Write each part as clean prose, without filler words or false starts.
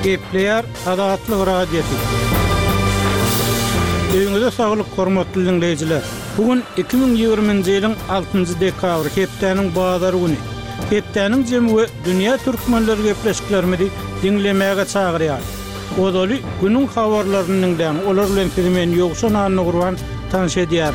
Gepleýär Adatlyk radiosu. Öňüňizde saglyk, hormatly dinleýijiler. Bugün 2020-nji ýylyň 6-njy dekabry, hepdeniň bazary güni. Hepdeniň jemgy dünýä türkmenleri gepleşiklerimi dinlemäge çagyrýar. Odaly günüň habarlaryny dinleýän, olar bilen filmen ýoksa nanyny gurban tanış edýär.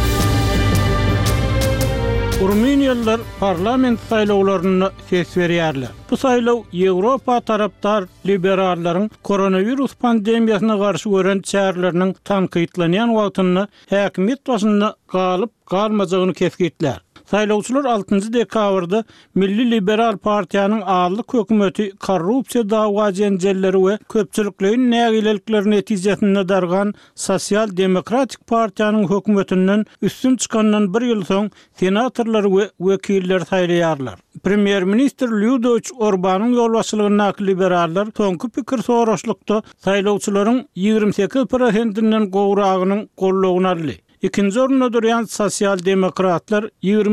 Ruminiyalılar parlament saýlawlaryna ses berýärler. Bu saýlaw Ýewropa tarapdar liberallaryň koronavirus pandemiýasyna garşy gören çäreleriniň tanqidlanýan wagtyny häkimet başynda galyp galmajagyny kesgitler. Saýlawçylar 6-njy dekabrda Milli Liberal Partiýanyň ağırlyk hökümeti korrupsiýa dawa jenjelleri we köpçülikliň nägilelikleri netijesinde dargan Sosial Demokratik Partiýanyň hökümetinden üstün çykandan bir ýyl soň senatorlar we wekiller saýlaýarlar. Premier Minister Ludovic Orbanyň ýolbaşçylygyna liberallar soňky pikir soraşlykda saýlawçylaryň 28%-inden gowragynyň gollawyny aldy. İkinci orunda duran Sosial Demokratlar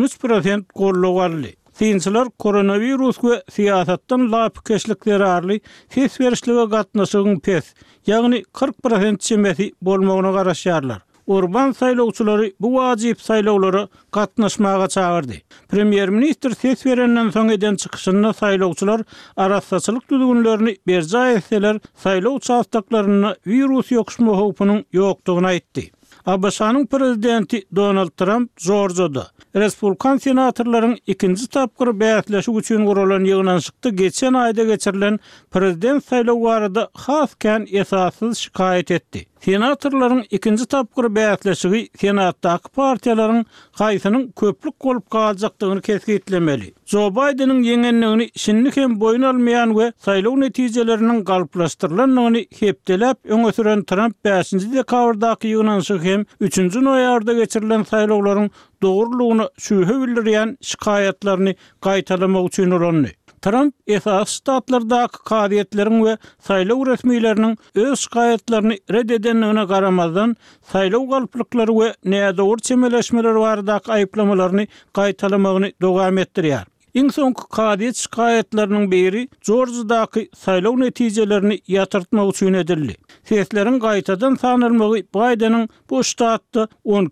23% gollaw aldy. Synçylar koronavirus we siýasatdan lapkeşlikleri arly ses berişlige gatnaşygyň pes, ýagny 40% çemeti bolmagyna garaşýarlar. Orban saýlawçylary bu wajyp saýlawlara gatnaşmaga çagyrdy. Premier Minister ses berenden soň eden çykyşynda saýlawçylar araççylyk düzgünlerini berja etseler, saýlaw çastaklaryna virus ýokuşma howpunyň ýokdugyny aýtdy. Abaşanyň prezidenti Donald Trump Georgia'da Respublikan senatorlaryň ikinji tapgyr bäýatleşik üçin guralan ýygnanşykda geçen aýda geçirilen prezident saýlawy barada hasken esassız şikayet etdi. Senatorlaryň ikinji tapgyr bäýatleşigi senatdaky partiýalaryň gaýsynyň köplük bolup galjakdygyny kesgitlemeli. Joe Biden'in ýeňenligini şinlik hem boyun almayan we saýlaw netijeleriniň galplaşdyrylanyny hepdelep öňe süren Trump 5-nji dekabrdaky ýygnanşyk hem 3-nji noýabrda geçirilen saýlawlaryň dogrulygyny şübhe bildirýän şikayetlerini gaýtalamak üçin ulandy. Trump esas ştatlardaky kadiýetleriň we saýlaw resmiýetleriniň öz şikayetlerini red edenligine garamazdan saýlaw galplyklary we nädowur çemeleşmeleri baradaky aýyplamalaryny gaýtalamagyny dowam etdirýär. Iň soňky kadiýet şikayetleriniň biri Georgia'daky saýlaw netijelerini ýatyrtmak üçin edildi. Sesleriň gaýtadan sanylmagy Biden'in bu ştatda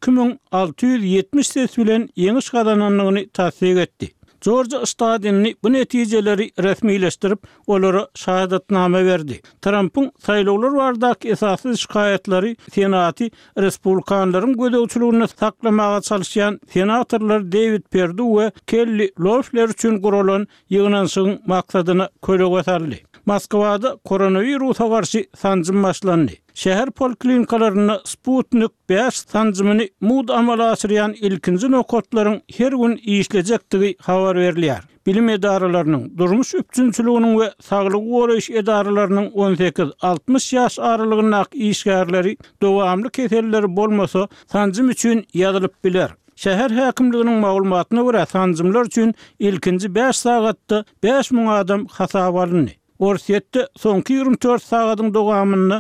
12.670 ses bilen ýeňiş gazananlygyny tasdik etdi. Georgia ştatynny bu netijeleri resmileşdirip olara şahadatname berdi. Trump'ın saýlawlar baradaky esassız şikayetleri senaty Respublikanlaryň gödäwçiligini saklamaga çalışýan senatorlar David Perdue we Kelly Loeffler üçin guralan ýygnanşygyň maksadyna köle göterdi. Moskwada koronavirusa garşy sanjym başlandy. Şäher poliklinikalarına Sputnik 5 sanjymyny mud amala asyrýan ilkinji nokotlaryň her gün işlejekdigi habar berilýär. Bilim edaralarynyň, durmuş üçinçiliginiň we saglyk goraýyş edaralarynyň 18-60 ýaş aralygyndaky işgärleri dowamly keselleri bolmasa sanjym üçin ýazylyp biler. Şäher häkimliginiň maglumatyna görä sanjymlar üçin ilkinji 5 sagatda 5000 adam hasaba alındy. Orsiýetde soňky 24 sagatyň dowamyny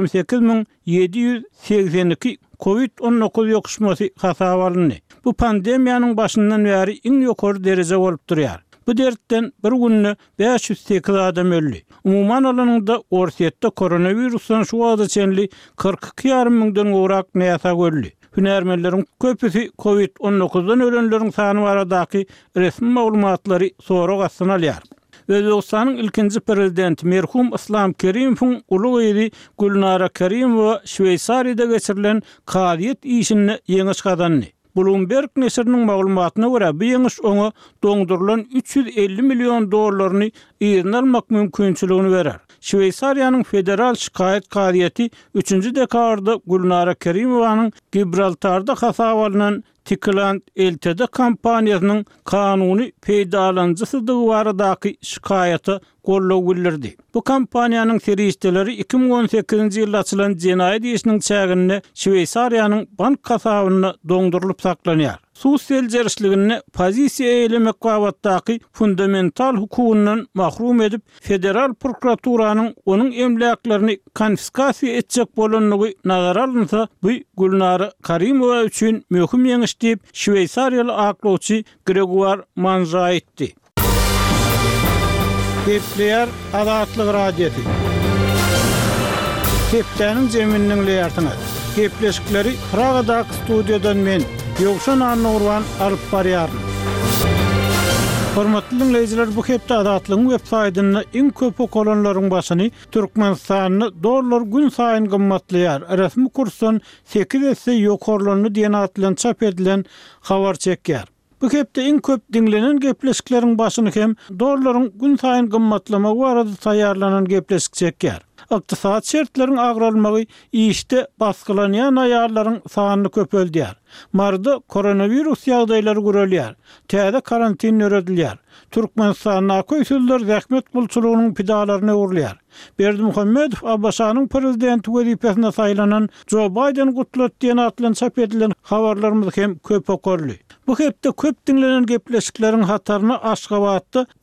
28.782 COVID-19 ýokuşmasy hasaba alındy. Bu pandemiýanyň başyndan bäri iň ýokary derejede bolup durýar. Bu dertten bir günde 508 adam öldü. Umuman alanynda Orsiýetde koronavirusdan şu wagta çenli 42.5 miňden gowrak näsa öldü. Hünärmenleriň köpüsi COVID-19'dan ölenleriň sany baradaky resmi maglumatlary sonra gassyn alýar. Özbekistanyň ilkinji prezidenti merhum Islom Kerimovň uly ýeri Gulnara Kerimowa Şweýsariýada geçirilen kadiýet işini ýeňiş gazandy. Bloomberg neşriniň maglumatyna görä bu ýeňiş oňa doňdurulan $350 million ýygyny almak mümkinçiligini berer. Şweýsariýanyň federal şikayet kadiýeti 3-nji dekabrda Gulnara Kerimowanyň Gibraltarda hasaba alynan Tikland LTD kompaniýasynyň kanuny peýdalanjysydygy baradaky şikaýaty gollaw bildirdi. Bu kompaniýanyň serişdeleri 2018-nji ýylda açylan jenaýat işiniň çägine Şweýsariýanyň bank hasabyna doňdurulyp saklanýar. Sosial jerişligini pozisiýa eýlemek wagtdaky fundamental hukukundan mahrum edip federal prokuraturanyň onuň emlaklerini konfiskasiýa etjek bolanlygy nazara alynsa, bu Gulnara Kerimowa üçin möhüm ýeňiş diýip Şweýsariýaly aklawçy Gregor Manza aýtdy. Gepleýär Adatlyk radiosu. Hepdäniň zeminiň lýartyna. Gepleşikleri Pragadaky studiýadan men Ýogşan Annurwan alyp barýaryn. Hormatly dinleýijiler, bu hepde adatlyň web saýtyny iň köp okulanlaryň başyny Türkmenistanyny dollar gün saýyn gymmatlaýar. Resmi kursdan 8 esse ýokarlyny diýen atlan çap edilen habar çekýär. Bu hepde iň köp dinlenen gepleşikleriň başyny hem dollaryň gün saýyn gymmatlamagy barada taýýarlanan gepleşik çekýär. Iqtisad şertleriniň agralmagy işde baskylanýan aýarlaryň sanyny köpeldiýär. Marda koronavirus ýagdaýlary görülýär. Täze karantin öredilýär. Türkmenistanyň köýsüller zähmet bulçulugynyň pidalaryny urlýar. Berdimuhammedow Abbaşanyň prezidenti wezipesine saýlanan Joe Biden gutlat diýen atlan çap edilen habarlarymyz hem köp okurly. Bu hepde köp dinlenen gepleşikleriň hataryny Aşgabatda